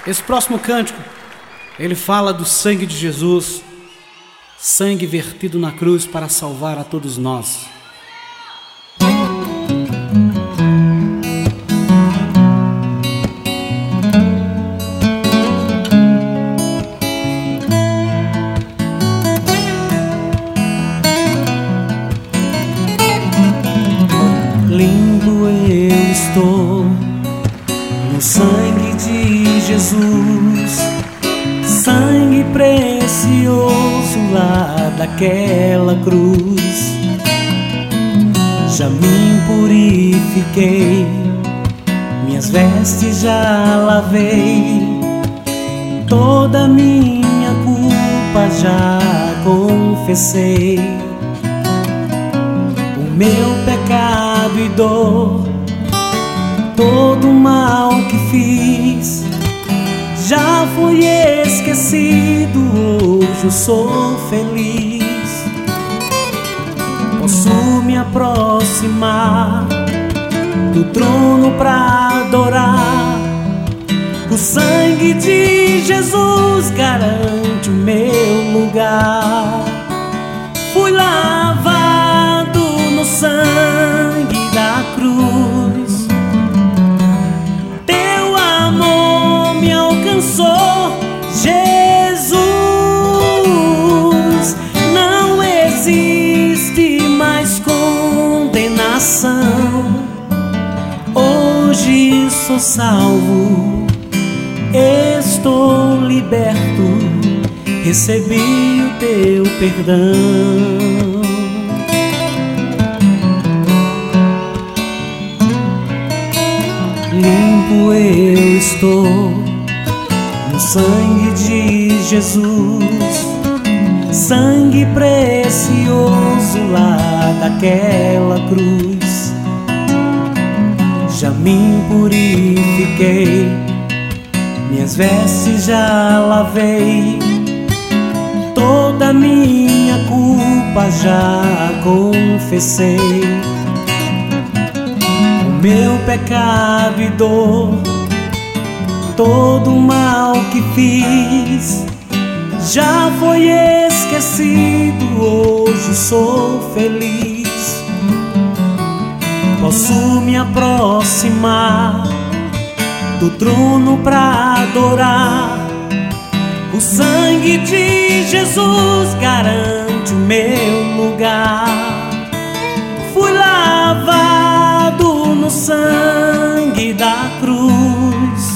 Esse próximo cântico, ele fala do sangue de Jesus, sangue vertido na cruz para salvar a todos nós. Limpo eu estou no sangue de Jesus, sangue precioso lá daquela cruz. Já me purifiquei, minhas vestes já lavei, toda minha culpa já confessei. O meu pecado e dor, todo o mal que fiz, já foi esquecido, hoje eu sou feliz. Posso me aproximar do trono pra adorar. O sangue de Jesus garante o meu lugar. Fui lavado no sangue da cruz, teu amor me alcançou, Jesus. Não existe mais condenação, hoje sou salvo, estou liberto, recebi o teu perdão. Limpo eu estou no sangue de Jesus, sangue precioso lá daquela cruz. Já me purifiquei, minhas vestes já lavei, toda minha culpa já confessei. Meu pecado e dor, todo o mal que fiz, já foi esquecido, hoje sou feliz. Posso me aproximar do trono pra adorar. O sangue de Jesus garante o meu lugar. Fui lavado no sangue da cruz,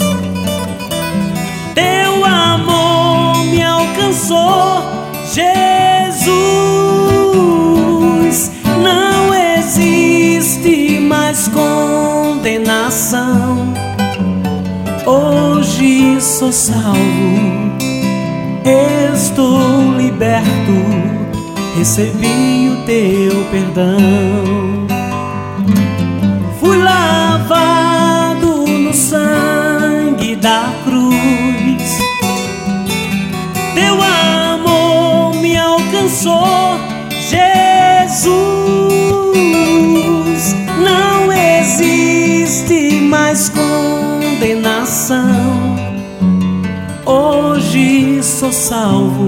teu amor me alcançou, Jesus. Não existe mais condenação, hoje sou salvo, estou liberto, recebi o teu perdão. Fui lavado no sangue da cruz, teu amor me alcançou, Jesus. Não existe mais condenação, hoje sou salvo,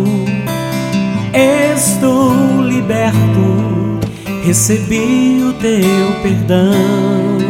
estou liberto, recebi o teu perdão.